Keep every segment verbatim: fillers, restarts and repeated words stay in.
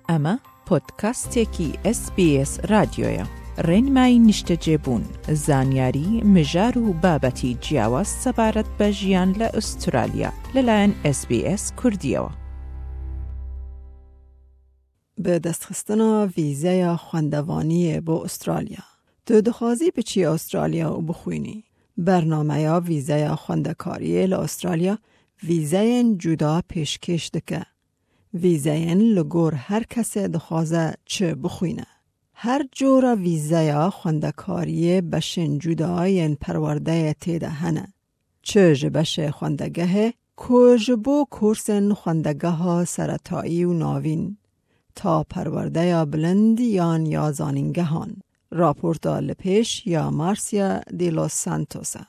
اما پودکاستێکی اس بی اس رادیۆیە. ڕێنمایی نیشتەجێبوون، زانیاری مژار و بابەتی جیاواز سەبارەت بە ژیان لە ئوسترالیا لەلایەن اس بی اس کوردیەوە. به دەستخستنا ڤیزەیە خوێندەوانیە بۆ ئوسترالیا. تۆ دەخوازی بچی ئوسترالیا و بخوێنی. بەرنامەیە ڤیزەیە خوێندەکاریە لە ئوسترالیا ڤیزەیەن جودا پێشکەش دەکە. ڤیزەیەن لەگۆر هەر کەسێ دەخوازە چ بخوێنە. هەر جۆرە ڤیزەیە خوێندەکاریە بەشێن جودایەن پەروەردەیە تێدا هەنە. چ ji بەشێ خوێندەگەهێ کۆ ji بۆ کورسên خوێندەگەها سەرەتایی و ناوین تا پەروەردەیە بلند یان یازانینگەهان. راپۆرتە لەپێش یا مارسیا دی لۆس سانتۆسە.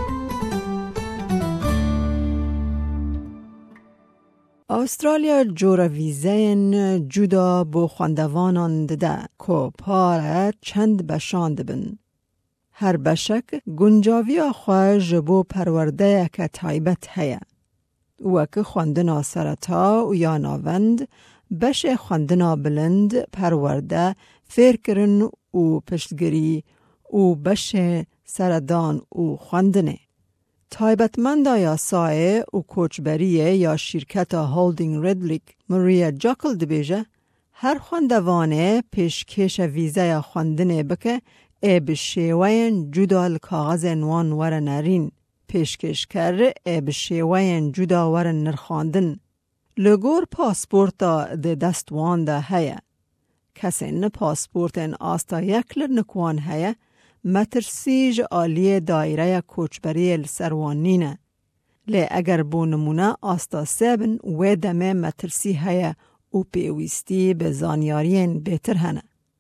ئوسترالیا جۆرە ڤیزەیەن جودا بۆ خوێندەوانان دەدە کۆ پارە چەند بەشان دەبن. هەر بەشەک گونجاویە خۆ ji بۆ پەروەردەیەکە تایبەت هەیە. وەکو خوێندنا سەرەتا و یا ناوەند، بەشێ خوێندنا بلند، پەروەردە، فێرکردن و پشتگیری و بەشێ سەردان و خوێندنێ. تایبەتمەندە یاسایە و کۆچبەریە یا شیرکەتە هۆلدینگ ڕێدلیک ماریا جاکل دەبێژە هەر خوێندەوانێ پێشکێشە ڤیزەیە خوێندنێ بکە ئێ بە شێوەیەن جودا لە کاغەزێن وان وەرە نەرین. پێشکێشکەر ئێ بە شێوەیەن جودا وەرە نرخاندن. لەگۆر پاسپۆرتە دە دەستواندا هەیە. کەسێن پاسپۆرتێن ئاستا یەکلر نکوان هەیە مەترسیج ئالیە دایرەیە کۆچبەریە لەسەروانینە. لێ ئەگەر بۆ نمونە ئاستا سێبن وێ دەمێ مەترسی هەیە و پێویستی بە زانیاریên بێتر هەنە.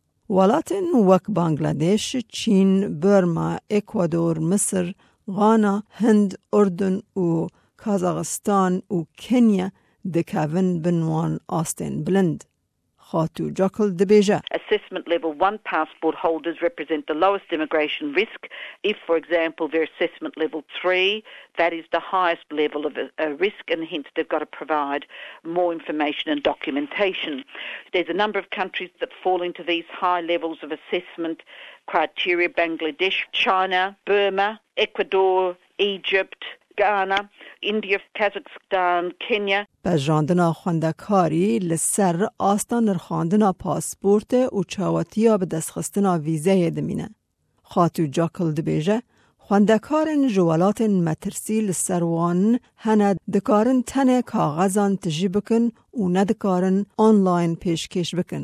وڵاتên وەک بانگلادێش، چین، بەرما، ئێکوادۆر، مسر، غانا، هند، ئوردن و کازاخستان و کێنیا دەکەون بنوان ئاستên بلند. خاتو جاکل دبیجه. Assessment level one passport holders represent the lowest immigration risk. If, for example, they're assessment level three, that is the highest level of a, a risk, and hence they've got to provide more information and documentation. There's a number of countries that fall into these high levels of assessment criteria: Bangladesh, China, Burma, Ecuador, Egypt, Ghana, India, Kazakhstan, Kenya. بەژاندنا خوێندەکاری لەسەر ئاستا نرخاندنا پاسپۆرت و چاوەتیە بە دەستخستنا ڤیزەیە دەمینە. خاتو جاکل دەبێژە خوێندەکارن ji welatên مەترسی لەسەروان هەنە دەکارن تەنێ کاغەزان تژی بکن و نەدەکارن ئۆنلاین پێشکەش بکن.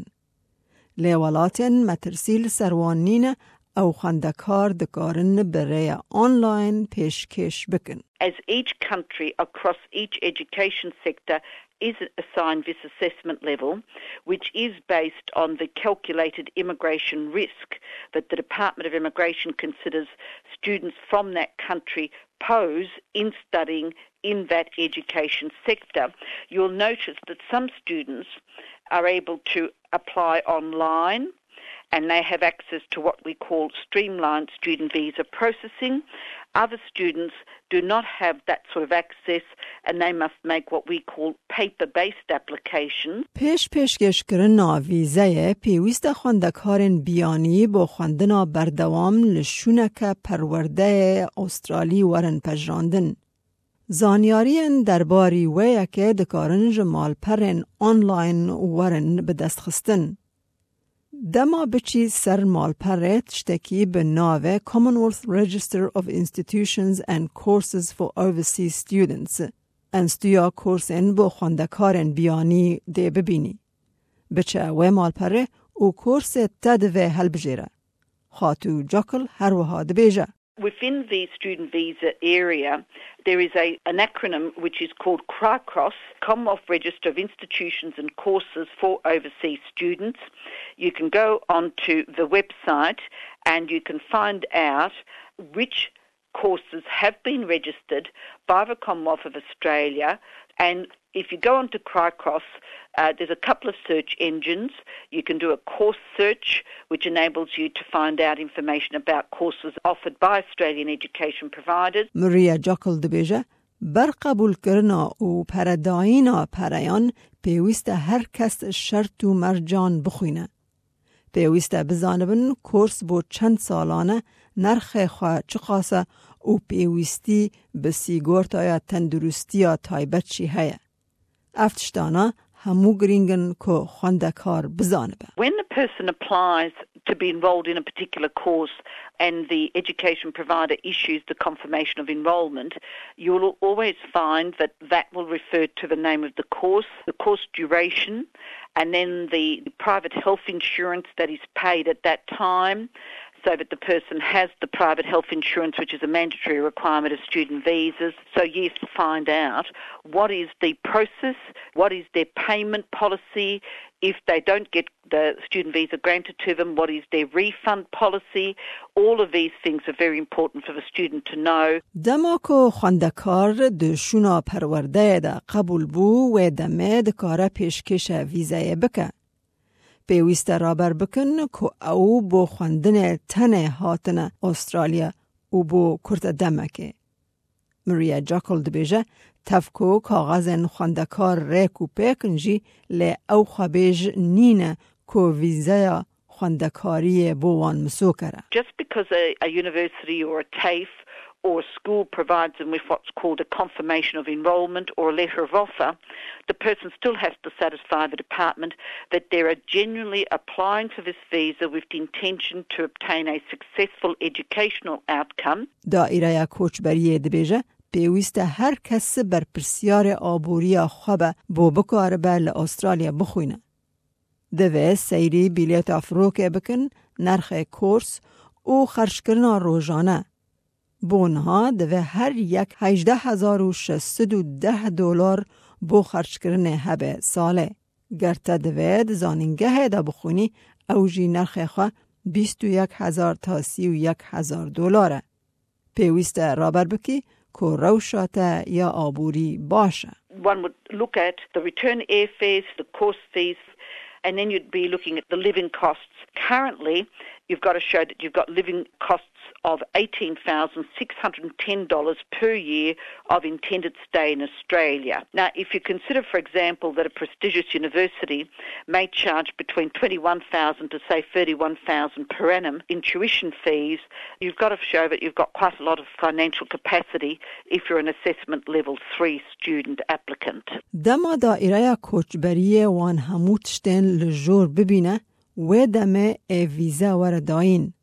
لێ welatên مەترسی لەسەروان نینە ئەو خوێندەکار دەکارن بەرەیە ئۆنلاین پێشکەش بکن. As each country across each education sector is assigned this assessment level, which is based on the calculated immigration risk that the Department of Immigration considers students from that country pose in studying in that education sector. You'll notice that some students are able to apply online, and they have access to what we call streamlined student visa processing. Other students do not have that sort of access, and they must make what we call paper-based applications. پیش پێشکەشکردنا ڤیزەیە پێویستە خوێندەکارên بیانی بۆ خوێندنا بەردەوام لە شوونەکە پەروەردەیە ئوسترالی وەرن پەژراندن. زانیاریên دەرباری وەیەکێ دەکارن ji malperên ئۆنلاین وەرن بەدەستخستن. دما بچی سر مالپەرێت شتێکی بە ناوێ Commonwealth Register of Institutions and Courses for Overseas Students. ئەنستویا کورسên بۆ خوێندەکارên بیانی دێ ببینی. بچە وێ مالپەرێ و کورسێ te divê هەڵبژێرە. خاتو جاکل هەروەها دەبێژە. Within the student visa area, there is a, an acronym which is called CRICROS, Commonwealth Register of Institutions and Courses for Overseas Students. You can go onto the website and you can find out which courses have been registered by the Commonwealth of Australia. And if you go onto CRICROS, uh, there's a couple of search engines. You can do a course search, which enables you to find out information about courses offered by Australian education providers. Maria Jackal دبیجه بر قبول کرنا و پردایینا پریان پیوست هر کس شرط و مرجان بخوینه. پیوست بزانبن کورس بو چند سالانه نرخ خواه چقاسه و پیوستی بسیگورتا یا تندرستی یا تایبت چی هیا. افتشتانا همو گرینگن که خواندکار بزانبه. When the person applies to be enrolled in a particular course and the education provider issues the confirmation of enrolment, you will always find that that will refer to the name of the course, the course duration, and then the private health insurance that is paid at that time, so that the person has the private health insurance, which is a mandatory requirement of student visas. So yes, find out what is the process, what is their payment policy. If they don't get the student visa granted to them, what is their refund policy? All of these things are very important for the student to know. دماکو خواندکار دشونا پرورده دا قبول بو و دمه دکاره پیشکش ویزای بکه. پیوست رابر بکن که او بو خواندن تنه هاتن استرالیا و بو کرت دمکه. مریا جاکل دبیجه تفکو کاغذن خواندکار ریکو پیکنجی لی او خبیج نینه که ویزای خواندکاری بو وان مسو کرده. Just because a, a university or a TAFE or a school provides them with what's called a confirmation of enrolment or a letter of offer, the person still has to satisfy the department that they are genuinely applying for this visa with the intention to obtain a successful educational outcome. دائره کوچبری دبیجه پیوست هر کس بر پرسیار آبوری خوابه بو بکار بر استرالیا بخوینه. دوه سیری بیلیت افروک بکن نرخ کورس و خرج کرنا روزانه. بونها دوه هر یک هجده هزار و شصد و ده دلار بو خرج کرنه هبه ساله. گرته دوه زانینگه دا بخونی اوجی نرخ خواه بیست و یک هزار تا سی و یک هزار دلاره. پیوست رابر بکی که روشات یا آبوری باشه. One would look at the return airfares, the course fees, and then you'd be looking at the living costs. Currently, you've got to show that you've got living costs of eighteen thousand six hundred ten dollars per year of intended stay in Australia. Now, if you consider, for example, that a prestigious university may charge between twenty-one thousand dollars to, say, thirty-one thousand dollars per annum in tuition fees, you've got to show that you've got quite a lot of financial capacity if you're an assessment level three student applicant. دما دائره کوچبری وان هموتشتن لجور ببینه و دمه ویزا ورداین.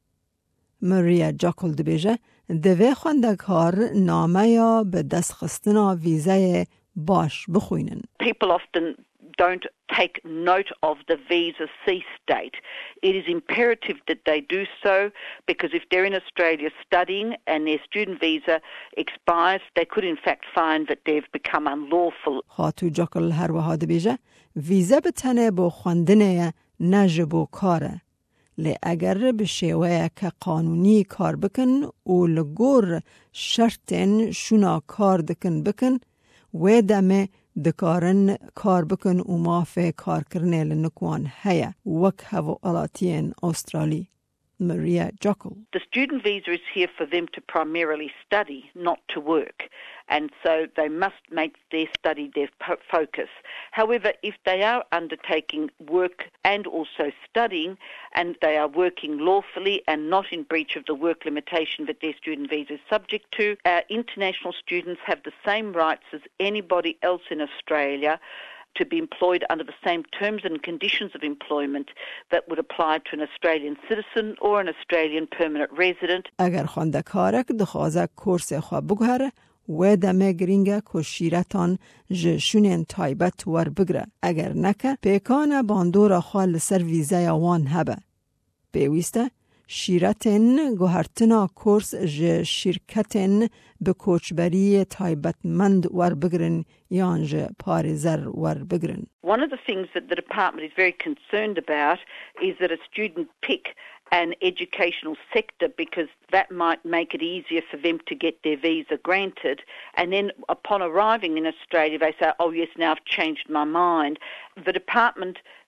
مریا جاکل دبیجه دوه خواندکار نامه یا به دست خستنا ویزای باش بخوینن. People often don't take note of the visa cease date. It is imperative that they do so because if they're in Australia studying and their student visa expires, they could in fact find that they've become unlawful. خاتو جاکل هر وها دبیجه ویزا بتنه با خواندنه نجبو کاره. لی اگر به شیوه که قانونی کار بکن و لگور شرطن شونا کار دکن بکن و دمه دکارن کار بکن و مافه کار کرنه لنکوان هیا وک هوا علاتین استرالی. Maria Jockle. The student visa is here for them to primarily study, not to work. And so they must make their study their po- focus. However, if they are undertaking work and also studying, and they are working lawfully and not in breach of the work limitation that their student visa is subject to, our international students have the same rights as anybody else in Australia to be employed under the same terms and conditions of employment that would apply to an Australian citizen or an Australian permanent resident. اگر خواندکارک دخوازه کورس خواه بگهره و دمه گرینگه که شیرتان جشونین تایبت ور بگره. اگر نکه پیکان باندور خواه لسر ویزای وان هبه. بیویسته شیرتن گوهرتنا کورس ج شرکتن به کوچبری تایبتمند ور بگرن یان ج پارزر ور بگرن. One of the things that the department is very concerned about is that a student pick an educational sector because that might make it easier for them to get their visa granted, and then upon arriving in Australia they say, oh yes, now I've changed my mind. The department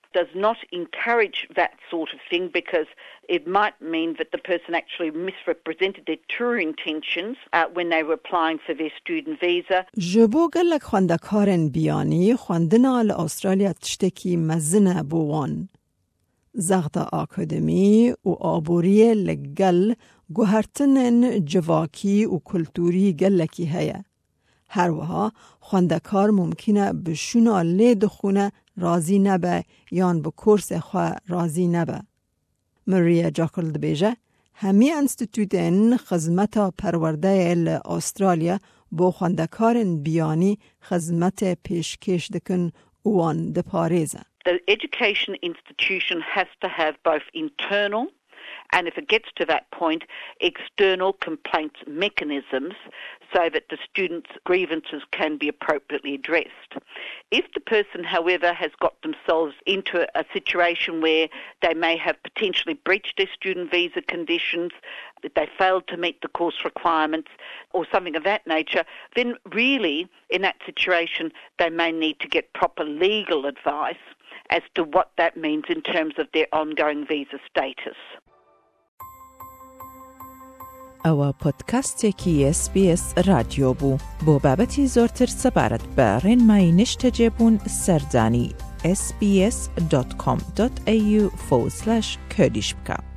does not encourage that sort of thing because it might mean that the person actually misrepresented their true intentions uh, when they were applying for their student visa. جبو گلک خواندکارن بیانی خواندنا لأسترالیا تشتکی مزنه بوان. زغط آکادمی و آبوری لگل گوهرتنن جواکی و کلتوری گلکی هیا. هر وها خواندکار ممکنه بشونا لی دخونه راضی نبه یان به کورس خواه راضی نبه. مریا جاکلد بیجه همی انستیتوتن خدمت پرورده ل استرالیا با خواندکارن بیانی خدمت پیشکش دکن وان ده پاریزه. The education institution has to have both internal and, if it gets to that point, external complaints mechanisms so that the students' grievances can be appropriately addressed. If the person, however, has got themselves into a situation where they may have potentially breached their student visa conditions, that they failed to meet the course requirements or something of that nature, then really, in that situation, they may need to get proper legal advice as to what that means in terms of their ongoing visa status. ئەوە پۆدکاستێکی اس بی اس رادیۆ بوو بۆ بابەتی زۆرتر سەبارەت بە ڕێنمایی نیشتەجێبوون سەردانی اس بی اس دات کۆم دات ئێ یو forward slash kurdish بکە.